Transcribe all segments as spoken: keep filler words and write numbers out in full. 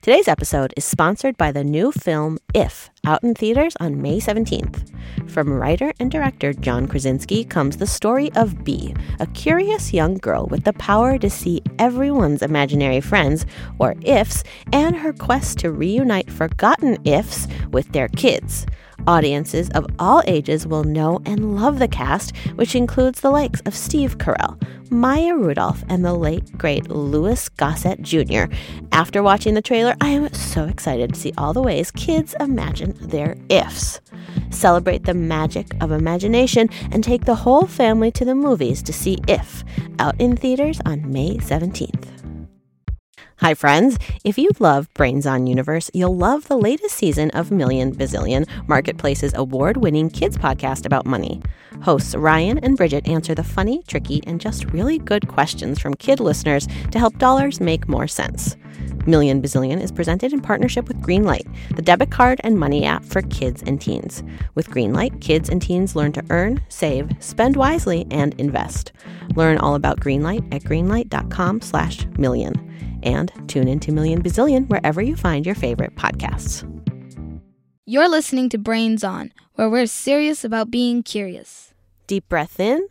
Today's episode is sponsored by the new film If, out in theaters on May seventeenth. From writer and director John Krasinski comes the story of Bee, a curious young girl with the power to see everyone's imaginary friends, or ifs, and her quest to reunite forgotten ifs with their kids. Audiences of all ages will know and love the cast, which includes the likes of Steve Carell, Maya Rudolph, and the late, great Louis Gossett Junior After watching the trailer, I am so excited to see all the ways kids imagine their ifs. Celebrate the magic of imagination and take the whole family to the movies to see If, out in theaters on May seventeenth. Hi, friends. If you love Brains on Universe, you'll love the latest season of Million Bazillion, Marketplace's award-winning kids podcast about money. Hosts Ryan and Bridget answer the funny, tricky, and just really good questions from kid listeners to help dollars make more sense. Million Bazillion is presented in partnership with Greenlight, the debit card and money app for kids and teens. With Greenlight, kids and teens learn to earn, save, spend wisely, and invest. Learn all about Greenlight at greenlight.com slash million. And tune into Million Bazillion wherever you find your favorite podcasts. You're listening to Brains On, where we're serious about being curious. Deep breath in.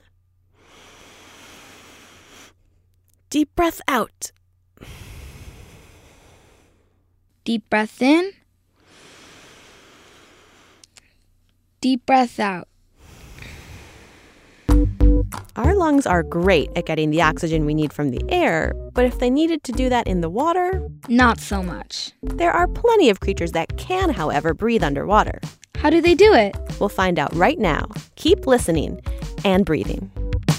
Deep breath out. Deep breath in. Deep breath out. Our lungs are great at getting the oxygen we need from the air, but if they needed to do that in the water, not so much. There are plenty of creatures that can, however, breathe underwater. How do they do it? We'll find out right now. Keep listening and breathing.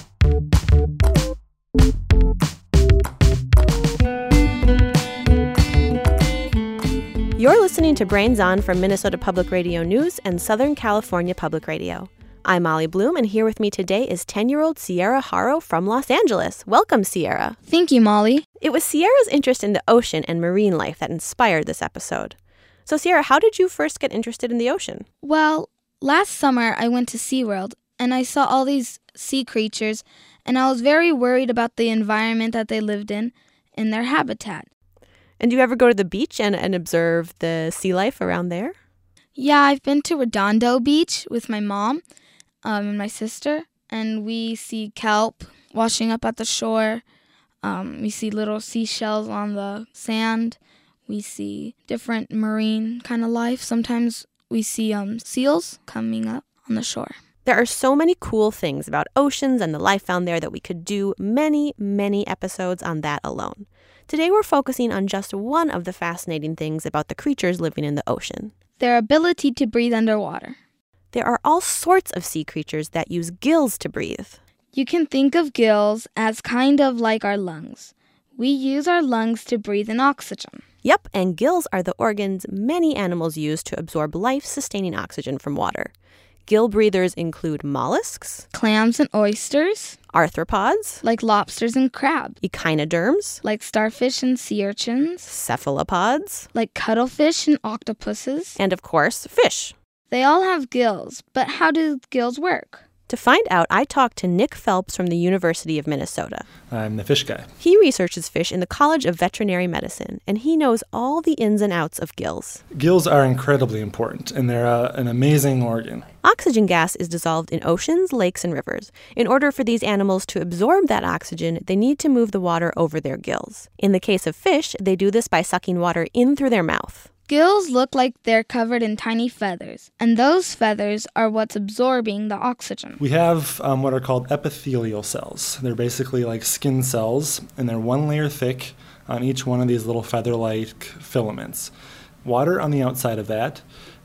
You're listening to Brains On from Minnesota Public Radio News and Southern California Public Radio. I'm Molly Bloom, and here with me today is ten-year-old Sierra Haro from Los Angeles. Welcome, Sierra. Thank you, Molly. It was Sierra's interest in the ocean and marine life that inspired this episode. So, Sierra, how did you first get interested in the ocean? Well, last summer I went to SeaWorld, and I saw all these sea creatures, and I was very worried about the environment that they lived in and their habitat. And do you ever go to the beach and, and observe the sea life around there? Yeah, I've been to Redondo Beach with my mom. Um, and my sister, and we see kelp washing up at the shore. Um, we see little seashells on the sand. We see different marine kind of life. Sometimes we see um, seals coming up on the shore. There are so many cool things about oceans and the life found there that we could do many, many episodes on that alone. Today we're focusing on just one of the fascinating things about the creatures living in the ocean. Their ability to breathe underwater. There are all sorts of sea creatures that use gills to breathe. You can think of gills as kind of like our lungs. We use our lungs to breathe in oxygen. Yep, and gills are the organs many animals use to absorb life-sustaining oxygen from water. Gill breathers include mollusks, clams and oysters, arthropods, like lobsters and crabs, echinoderms, like starfish and sea urchins, cephalopods, like cuttlefish and octopuses, and of course, fish. They all have gills, but how do gills work? To find out, I talked to Nick Phelps from the University of Minnesota. I'm the fish guy. He researches fish in the College of Veterinary Medicine, and he knows all the ins and outs of gills. Gills are incredibly important, and they're uh, an amazing organ. Oxygen gas is dissolved in oceans, lakes, and rivers. In order for these animals to absorb that oxygen, they need to move the water over their gills. In the case of fish, they do this by sucking water in through their mouth. Gills look like they're covered in tiny feathers, and those feathers are what's absorbing the oxygen. We have um, what are called epithelial cells. They're basically like skin cells, and they're one layer thick on each one of these little feather-like filaments. Water on the outside of that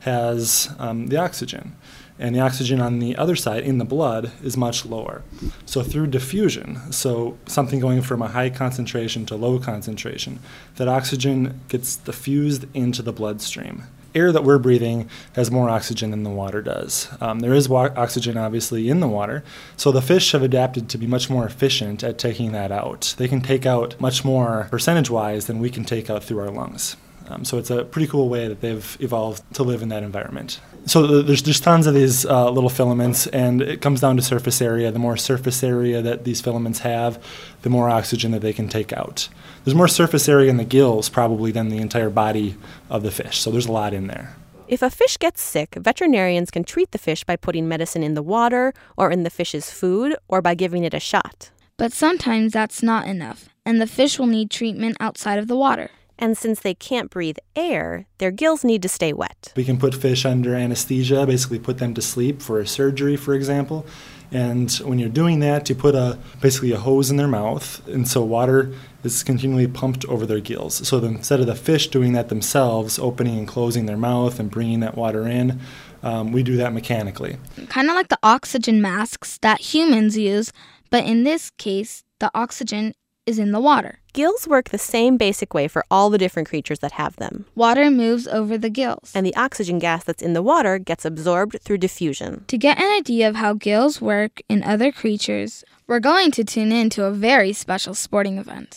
has um, the oxygen, and the oxygen on the other side, in the blood, is much lower. So through diffusion, so something going from a high concentration to low concentration, that oxygen gets diffused into the bloodstream. Air that we're breathing has more oxygen than the water does. Um, there is wa- oxygen, obviously, in the water, so the fish have adapted to be much more efficient at taking that out. They can take out much more percentage-wise than we can take out through our lungs. Um, so it's a pretty cool way that they've evolved to live in that environment. So there's just tons of these uh, little filaments, and it comes down to surface area. The more surface area that these filaments have, the more oxygen that they can take out. There's more surface area in the gills probably than the entire body of the fish, so there's a lot in there. If a fish gets sick, veterinarians can treat the fish by putting medicine in the water or in the fish's food or by giving it a shot. But sometimes that's not enough, and the fish will need treatment outside of the water. And since they can't breathe air, their gills need to stay wet. We can put fish under anesthesia, basically put them to sleep for a surgery, for example. And when you're doing that, you put a basically a hose in their mouth, and so water is continually pumped over their gills. So instead of the fish doing that themselves, opening and closing their mouth and bringing that water in, um, we do that mechanically. Kind of like the oxygen masks that humans use, but in this case, the oxygen is in the water. Gills work the same basic way for all the different creatures that have them. Water moves over the gills, And the oxygen gas that's in the water gets absorbed through diffusion. to get an idea of how gills work in other creatures, we're going to tune in to a very special sporting event.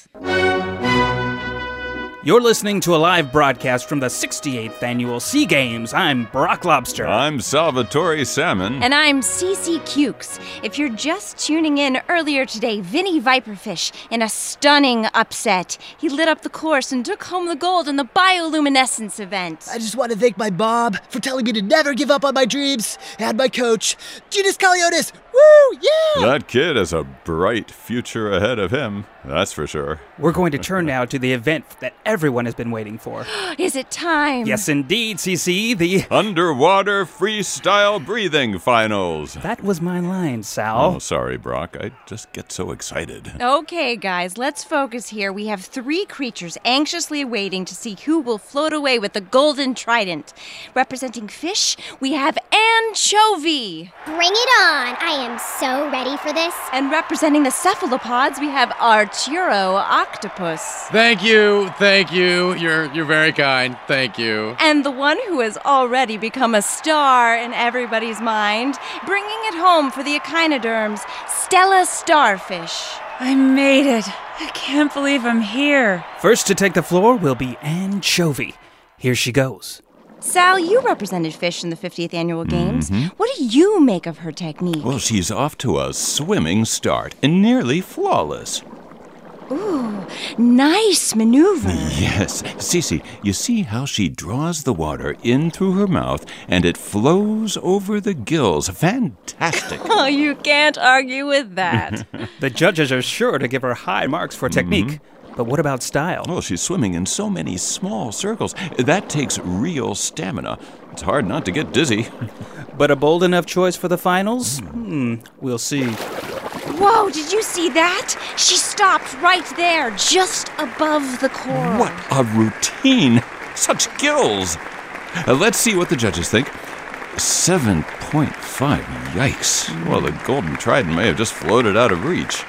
You're listening to a live broadcast from the sixty-eighth Annual Sea Games. I'm Brock Lobster. I'm Salvatore Salmon. And I'm Cece Cukes. If you're just tuning in earlier today, Vinny Viperfish, in a stunning upset, he lit up the course and took home the gold in the bioluminescence event. I just want to thank my mom for telling me to never give up on my dreams, and my coach, Ginas Kaliotis. Woo, yeah! That kid has a bright future ahead of him, that's for sure. We're going to turn now to the event that everyone has been waiting for. Is it time? Yes, indeed, C C, the... Underwater Freestyle Breathing Finals. That was my line, Sal. Oh, sorry, Brock. I just get so excited. Okay, guys, let's focus here. We have three creatures anxiously waiting to see who will float away with the golden trident. Representing fish, we have anchovy. Bring it on! I am so ready for this. And representing the cephalopods, we have Arturo octopus. Thank you, thank you. You're you're very kind. Thank you. And the one who has already become a star in everybody's mind, bringing it home for the echinoderms, Stella starfish. I made it. I can't believe I'm here. First to take the floor will be Anchovy. Here she goes. Sal, you represented fish in the fiftieth Annual Games. Mm-hmm. What do you make of her technique? Well, she's off to a swimming start and nearly flawless. Ooh, nice maneuver. Yes. Cece, you see how she draws the water in through her mouth and it flows over the gills. Fantastic. Oh, you can't argue with that. The judges are sure to give her high marks for technique. Mm-hmm. But what about style? Well, she's swimming in so many small circles. That takes real stamina. It's hard not to get dizzy. But a bold enough choice for the finals? Hmm, we'll see. Whoa, did you see that? She stopped right there, just above the coral. What a routine! Such gills! Uh, let's see what the judges think. seven point five, yikes. Well, the golden trident may have just floated out of reach.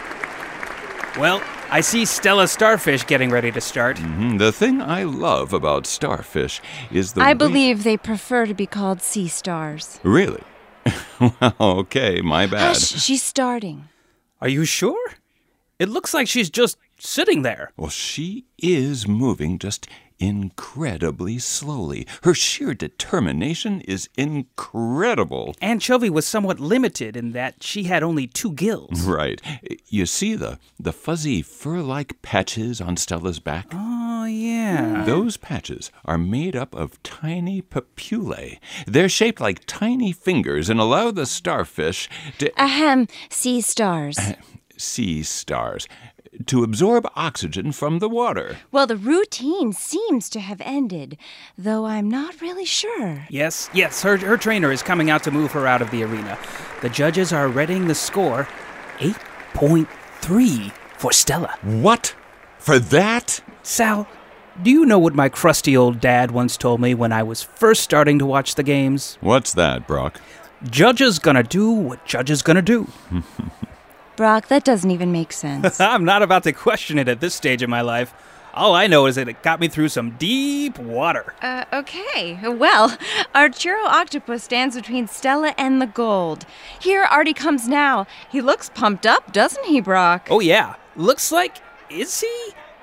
Well, I see Stella Starfish getting ready to start. Mm-hmm. The thing I love about starfish is the I way... believe they prefer to be called sea stars. Really? Well, okay, my bad. Hush, she's starting. Are you sure? It looks like she's just sitting there. Well, she is moving just incredibly slowly. Her sheer determination is incredible. Anchovy was somewhat limited in that she had only two gills. Right. You see the, the fuzzy fur-like patches on Stella's back? Oh, yeah. Those patches are made up of tiny papillae. They're shaped like tiny fingers and allow the starfish to... Ahem, sea stars. Sea stars. To absorb oxygen from the water. Well, the routine seems to have ended, though I'm not really sure. Yes, yes, her, her trainer is coming out to move her out of the arena. The judges are reading the score, eight point three for Stella. What? For that? Sal, do you know what my crusty old dad once told me when I was first starting to watch the games? What's that, Brock? Judges gonna do what judges gonna do. Brock, that doesn't even make sense. I'm not about to question it at this stage in my life. All I know is that it got me through some deep water. Uh, okay. Well, Arturo octopus stands between Stella and the gold. Here Artie comes now. He looks pumped up, doesn't he, Brock? Oh, yeah. Looks like... Is he?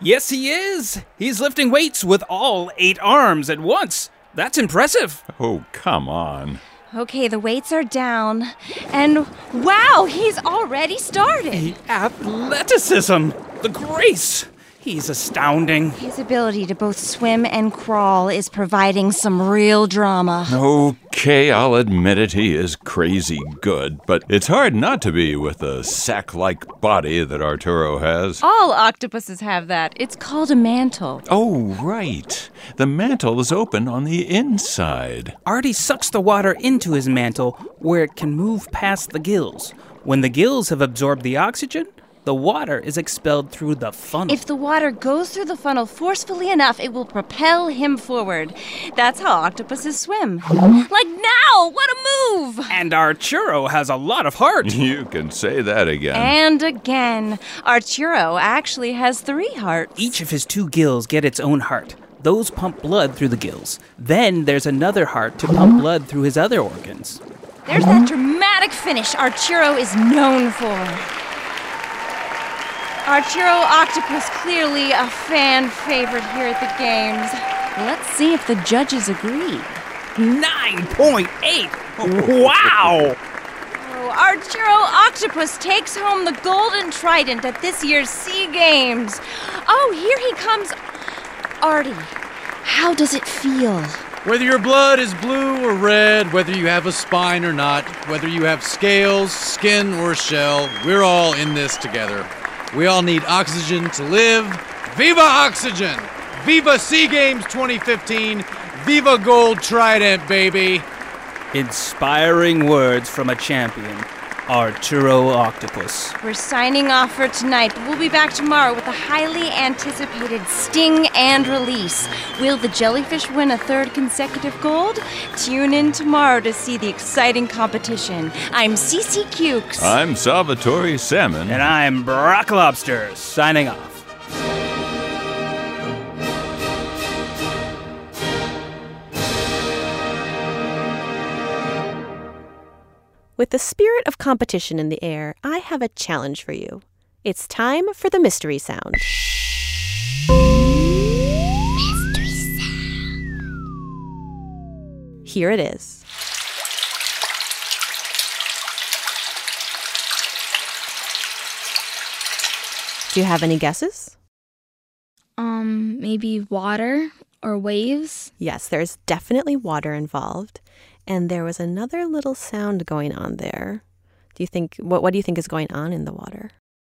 Yes, he is. He's lifting weights with all eight arms at once. That's impressive. Oh, come on. Okay, the weights are down. And wow, he's already started. The athleticism, the grace. He's astounding. His ability to both swim and crawl is providing some real drama. Okay, I'll admit it, he is crazy good, but it's hard not to be with the sack-like body that Arturo has. All octopuses have that. It's called a mantle. Oh, right. The mantle is open on the inside. Artie sucks the water into his mantle where it can move past the gills. When the gills have absorbed the oxygen, the water is expelled through the funnel. If the water goes through the funnel forcefully enough, it will propel him forward. That's how octopuses swim. Like now! What a move! And Arturo has a lot of heart. You can say that again. And again. Arturo actually has three hearts. Each of his two gills get its own heart. Those pump blood through the gills. Then there's another heart to pump blood through his other organs. There's that dramatic finish Arturo is known for. Arturo Octopus, clearly a fan favorite here at the games. Let's see if the judges agree. nine point eight! Wow! Oh, Arturo Octopus takes home the golden trident at this year's SEA Games. Oh, here he comes. Artie, how does it feel? Whether your blood is blue or red, whether you have a spine or not, whether you have scales, skin, or shell, we're all in this together. We all need oxygen to live. Viva Oxygen! Viva SEA Games twenty fifteen! Viva Gold Trident, baby! Inspiring words from a champion, Arturo Octopus. We're signing off for tonight, but we'll be back tomorrow with a highly anticipated sting and release. Will the jellyfish win a third consecutive gold? Tune in tomorrow to see the exciting competition. I'm Cece Cukes. I'm Salvatore Salmon. And I'm Brock Lobster, signing off. With the spirit of competition in the air, I have a challenge for you. It's time for the mystery sound. Mystery sound. Here it is. Do you have any guesses? Um, maybe water or waves? Yes, there's definitely water involved. And there was another little sound going on there. Do you think, what, what do you think is going on in the water?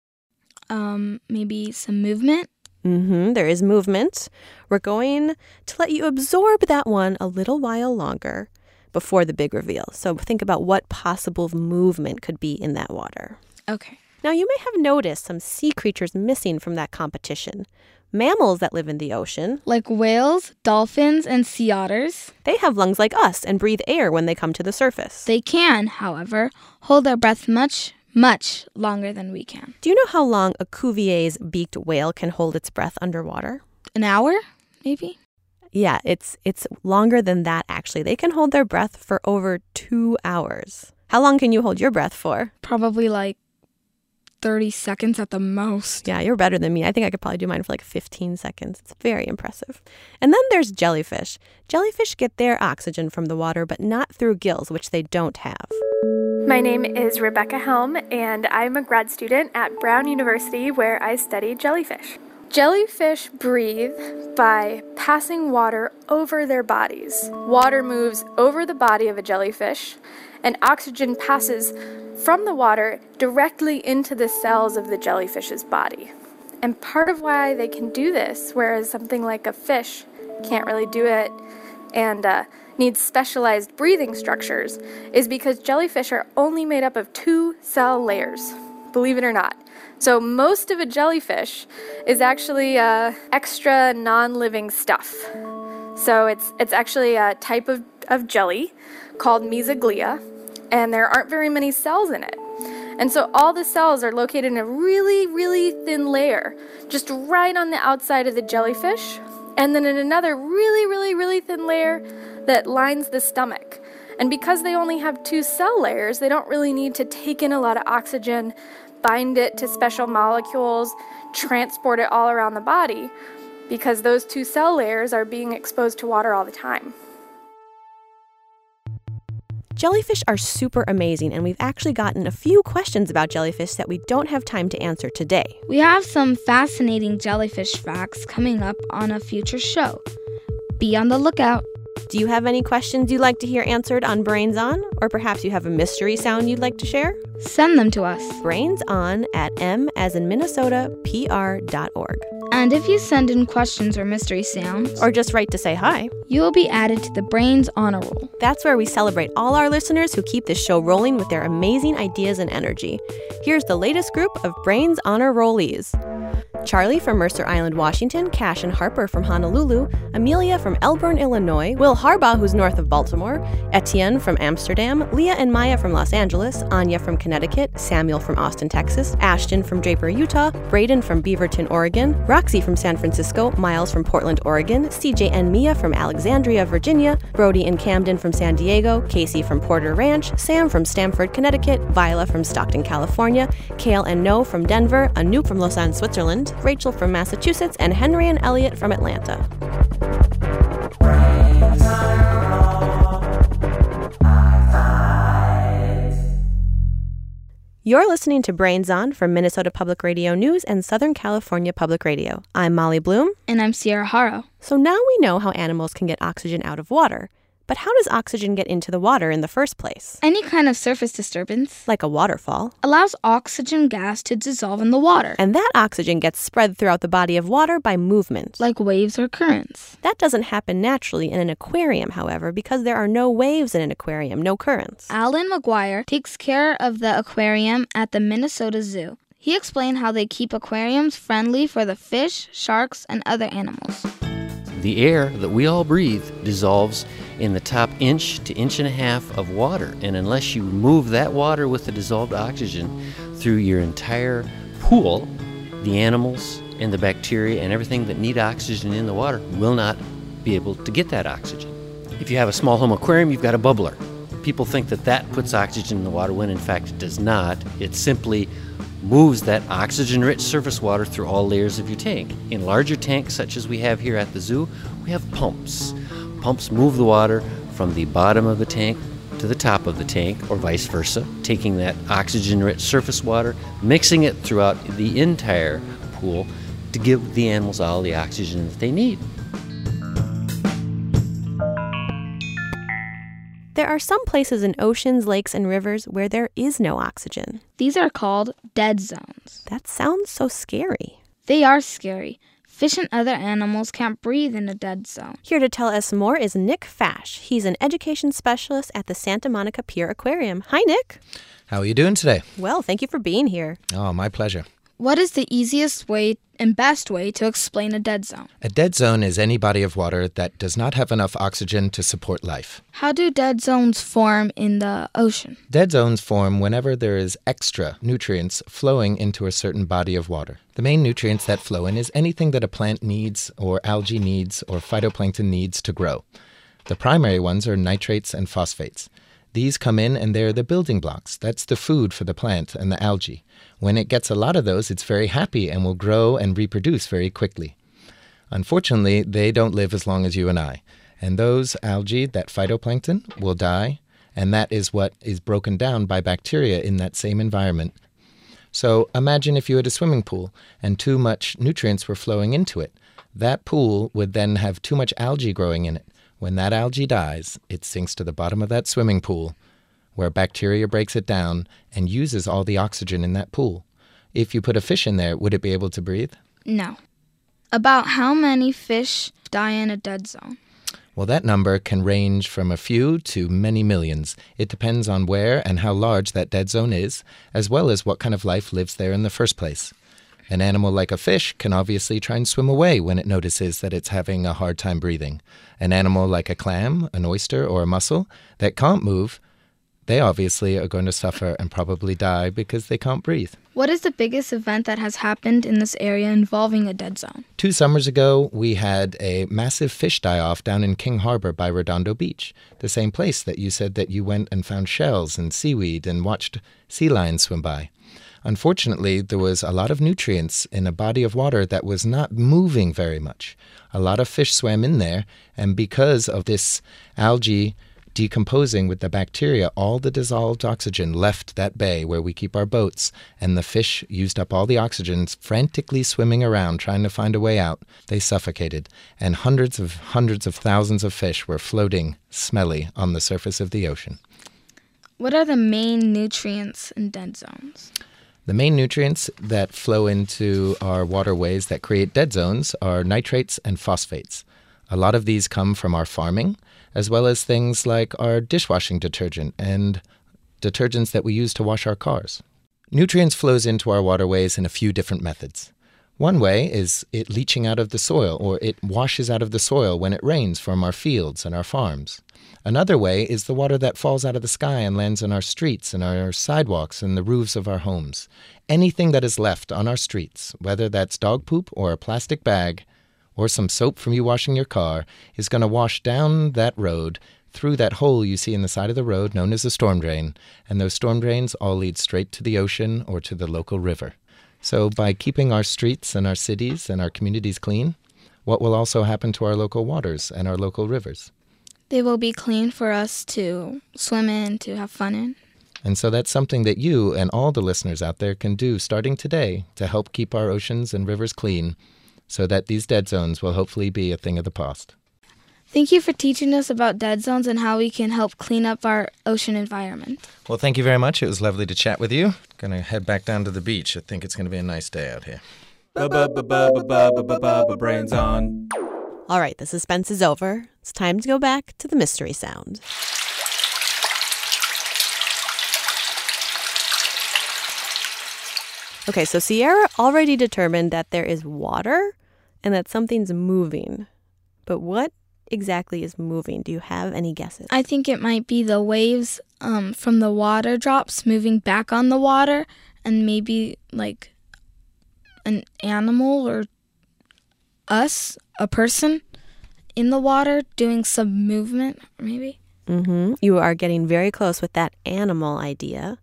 Um, maybe some movement? Mm-hmm, there is movement. We're going to let you absorb that one a little while longer before the big reveal. So think about what possible movement could be in that water. Okay. Now, you may have noticed some sea creatures missing from that competition. Mammals that live in the ocean. Like whales, dolphins, and sea otters. They have lungs like us and breathe air when they come to the surface. They can, however, hold their breath much, much longer than we can. Do you know how long a Cuvier's beaked whale can hold its breath underwater? An hour, maybe? Yeah, it's it's longer than that, actually. They can hold their breath for over two hours. How long can you hold your breath for? Probably like thirty seconds at the most. Yeah, you're better than me. I think I could probably do mine for like fifteen seconds. It's very impressive. And then there's jellyfish. Jellyfish get their oxygen from the water, but not through gills, which they don't have. My name is Rebecca Helm, and I'm a grad student at Brown University where I study jellyfish. Jellyfish breathe by passing water over their bodies. Water moves over the body of a jellyfish, and oxygen passes from the water directly into the cells of the jellyfish's body. And part of why they can do this, whereas something like a fish can't really do it and uh, needs specialized breathing structures, is because jellyfish are only made up of two cell layers, believe it or not. So most of a jellyfish is actually uh, extra non-living stuff. So it's it's actually a type of, of jelly called mesoglea, and there aren't very many cells in it. And so all the cells are located in a really, really thin layer, just right on the outside of the jellyfish, and then in another really, really, really thin layer that lines the stomach. And because they only have two cell layers, they don't really need to take in a lot of oxygen, bind it to special molecules, transport it all around the body because those two cell layers are being exposed to water all the time. Jellyfish are super amazing, and we've actually gotten a few questions about jellyfish that we don't have time to answer today. We have some fascinating jellyfish facts coming up on a future show. Be on the lookout. Do you have any questions you'd like to hear answered on Brains On? Or perhaps you have a mystery sound you'd like to share? Send them to us. brainson at m as in Minnesota, pr dot org. And if you send in questions or mystery sounds, or just write to say hi, you will be added to the Brains Honor Roll. That's where we celebrate all our listeners who keep this show rolling with their amazing ideas and energy. Here's the latest group of Brains Honor Rollees. Charlie from Mercer Island, Washington, Cash and Harper from Honolulu, Amelia from Elburn, Illinois, Will Harbaugh, who's north of Baltimore, Etienne from Amsterdam, Leah and Maya from Los Angeles, Anya from Connecticut, Samuel from Austin, Texas, Ashton from Draper, Utah, Braden from Beaverton, Oregon, Roxy from San Francisco, Miles from Portland, Oregon, C J and Mia from Alexandria, Virginia, Brody and Camden from San Diego, Casey from Porter Ranch, Sam from Stamford, Connecticut, Viola from Stockton, California, Kale and No from Denver, Anoop from Lausanne, Switzerland, Rachel from Massachusetts, and Henry and Elliot from Atlanta. You're listening to Brains On from Minnesota Public Radio News and Southern California Public Radio. I'm Molly Bloom. And I'm Sierra Haro. So now we know how animals can get oxygen out of water. But how does oxygen get into the water in the first place? Any kind of surface disturbance, like a waterfall, allows oxygen gas to dissolve in the water. And that oxygen gets spread throughout the body of water by movement, like waves or currents. That doesn't happen naturally in an aquarium, however, because there are no waves in an aquarium, no currents. Alan McGuire takes care of the aquarium at the Minnesota Zoo. He explained how they keep aquariums friendly for the fish, sharks, and other animals. The air that we all breathe dissolves in the top inch to inch and a half of water. And unless you move that water with the dissolved oxygen through your entire pool, the animals and the bacteria and everything that need oxygen in the water will not be able to get that oxygen. If you have a small home aquarium, you've got a bubbler. People think that that puts oxygen in the water when in fact it does not. It simply moves that oxygen-rich surface water through all layers of your tank. In larger tanks such as we have here at the zoo, we have pumps. Pumps move the water from the bottom of the tank to the top of the tank, or vice versa, taking that oxygen-rich surface water, mixing it throughout the entire pool to give the animals all the oxygen that they need. There are some places in oceans, lakes, and rivers where there is no oxygen. These are called dead zones. That sounds so scary. They are scary. Fish and other animals can't breathe in a dead zone. Here to tell us more is Nick Fash. He's an education specialist at the Santa Monica Pier Aquarium. Hi, Nick. How are you doing today? Well, thank you for being here. Oh, my pleasure. What is the easiest way and best way to explain a dead zone? A dead zone is any body of water that does not have enough oxygen to support life. How do dead zones form in the ocean? Dead zones form whenever there is extra nutrients flowing into a certain body of water. The main nutrients that flow in is anything that a plant needs or algae needs or phytoplankton needs to grow. The primary ones are nitrates and phosphates. These come in and they're the building blocks. That's the food for the plant and the algae. When it gets a lot of those, it's very happy and will grow and reproduce very quickly. Unfortunately, they don't live as long as you and I. And those algae, that phytoplankton, will die, and that is what is broken down by bacteria in that same environment. So imagine if you had a swimming pool and too much nutrients were flowing into it. That pool would then have too much algae growing in it. When that algae dies, it sinks to the bottom of that swimming pool, where bacteria breaks it down and uses all the oxygen in that pool. If you put a fish in there, would it be able to breathe? No. About how many fish die in a dead zone? Well, that number can range from a few to many millions. It depends on where and how large that dead zone is, as well as what kind of life lives there in the first place. An animal like a fish can obviously try and swim away when it notices that it's having a hard time breathing. An animal like a clam, an oyster, or a mussel that can't move, they obviously are going to suffer and probably die because they can't breathe. What is the biggest event that has happened in this area involving a dead zone? Two summers ago, we had a massive fish die-off down in King Harbor by Redondo Beach, the same place that you said that you went and found shells and seaweed and watched sea lions swim by. Unfortunately, there was a lot of nutrients in a body of water that was not moving very much. A lot of fish swam in there, and because of this algae decomposing with the bacteria, all the dissolved oxygen left that bay where we keep our boats, and the fish used up all the oxygen, frantically swimming around trying to find a way out. They suffocated, and hundreds of hundreds of thousands of fish were floating smelly on the surface of the ocean. What are the main nutrients in dead zones? The main nutrients that flow into our waterways that create dead zones are nitrates and phosphates. A lot of these come from our farming, as well as things like our dishwashing detergent and detergents that we use to wash our cars. Nutrients flows into our waterways in a few different methods. One way is it leaching out of the soil, or it washes out of the soil when it rains from our fields and our farms. Another way is the water that falls out of the sky and lands on our streets and our sidewalks and the roofs of our homes. Anything that is left on our streets, whether that's dog poop or a plastic bag, or some soap from you washing your car, is going to wash down that road through that hole you see in the side of the road known as a storm drain, and those storm drains all lead straight to the ocean or to the local river. So by keeping our streets and our cities and our communities clean, what will also happen to our local waters and our local rivers? They will be clean for us to swim in, to have fun in. And so that's something that you and all the listeners out there can do starting today to help keep our oceans and rivers clean, so that these dead zones will hopefully be a thing of the past. Thank you for teaching us about dead zones and how we can help clean up our ocean environment. Well, thank you very much. It was lovely to chat with you. Gonna head back down to the beach. I think it's gonna be a nice day out here. Brains on. All right, the suspense is over. It's time to go back to the mystery sound. Okay, so Sierra already determined that there is water and that something's moving. But what exactly is moving? Do you have any guesses? I think it might be the waves um, from the water drops moving back on the water, and maybe like an animal or us, a person in the water doing some movement, maybe. Mm-hmm. You are getting very close with that animal idea.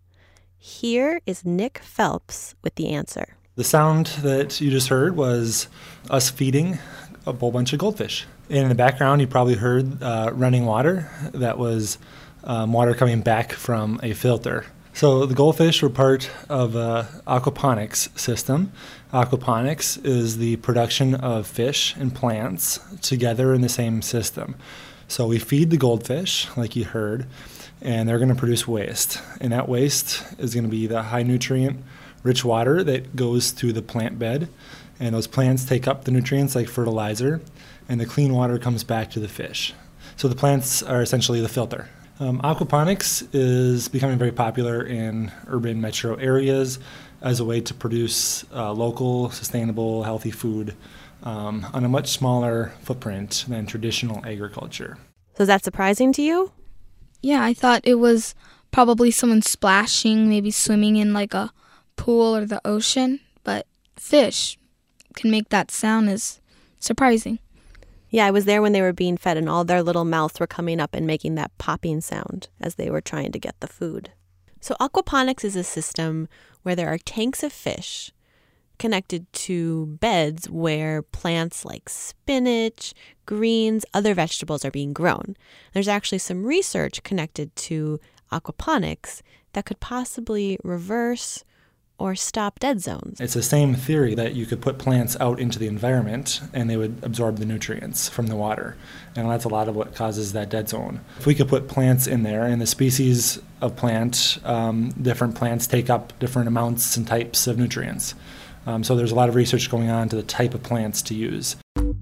Here is Nick Phelps with the answer. The sound that you just heard was us feeding a whole bunch of goldfish. And in the background, you probably heard uh, running water. That was um, water coming back from a filter. So the goldfish were part of an aquaponics system. Aquaponics is the production of fish and plants together in the same system. So we feed the goldfish, like you heard, and they're going to produce waste. And that waste is going to be the high nutrient rich water that goes through the plant bed. And those plants take up the nutrients like fertilizer, and the clean water comes back to the fish. So the plants are essentially the filter. Um, aquaponics is becoming very popular in urban metro areas as a way to produce uh, local, sustainable, healthy food um, on a much smaller footprint than traditional agriculture. So is that surprising to you? Yeah, I thought it was probably someone splashing, maybe swimming in like a pool or the ocean, but fish can make that sound is surprising. Yeah, I was there when they were being fed and all their little mouths were coming up and making that popping sound as they were trying to get the food. So aquaponics is a system where there are tanks of fish connected to beds where plants like spinach, greens, other vegetables are being grown. There's actually some research connected to aquaponics that could possibly reverse or stop dead zones. It's the same theory that you could put plants out into the environment and they would absorb the nutrients from the water. And that's a lot of what causes that dead zone. If we could put plants in there, and the species of plant, um, different plants take up different amounts and types of nutrients. Um, so there's a lot of research going on to the type of plants to use.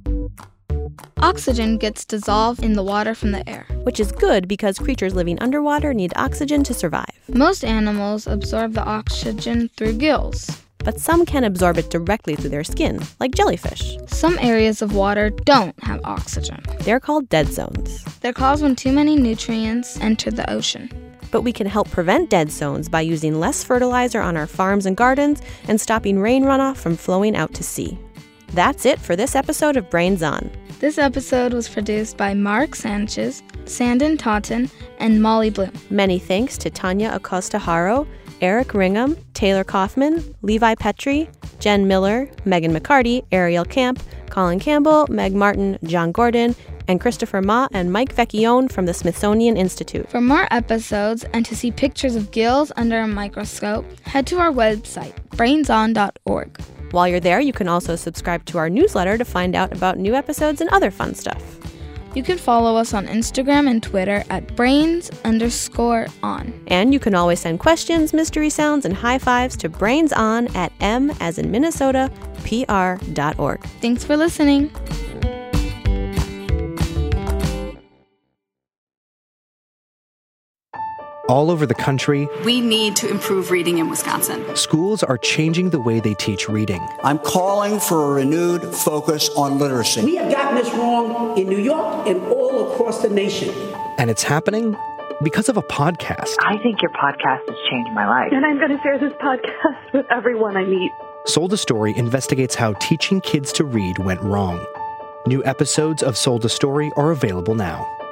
Oxygen gets dissolved in the water from the air, which is good because creatures living underwater need oxygen to survive. Most animals absorb the oxygen through gills, but some can absorb it directly through their skin, like jellyfish. Some areas of water don't have oxygen. They're called dead zones. They're caused when too many nutrients enter the ocean. But we can help prevent dead zones by using less fertilizer on our farms and gardens and stopping rain runoff from flowing out to sea. That's it for this episode of Brains On. This episode was produced by Mark Sanchez, Sandon Totten, and Molly Bloom. Many thanks to Tanya Acosta-Haro, Eric Ringham, Taylor Kaufman, Levi Petrie, Jen Miller, Megan McCarty, Ariel Camp, Colin Campbell, Meg Martin, John Gordon, and Christopher Ma and Mike Vecchione from the Smithsonian Institute. For more episodes and to see pictures of gills under a microscope, head to our website, brains on dot org. While you're there, you can also subscribe to our newsletter to find out about new episodes and other fun stuff. You can follow us on Instagram and Twitter at brains underscore on. And you can always send questions, mystery sounds, and high fives to brainson at m as in Minnesota, pr dot org. Thanks for listening. All over the country, we need to improve reading in Wisconsin. Schools are changing the way they teach reading. I'm calling for a renewed focus on literacy. We have gotten this wrong in New York and all across the nation. And it's happening because of a podcast. I think your podcast has changed my life. And I'm going to share this podcast with everyone I meet. Sold a Story investigates how teaching kids to read went wrong. New episodes of Sold a Story are available now.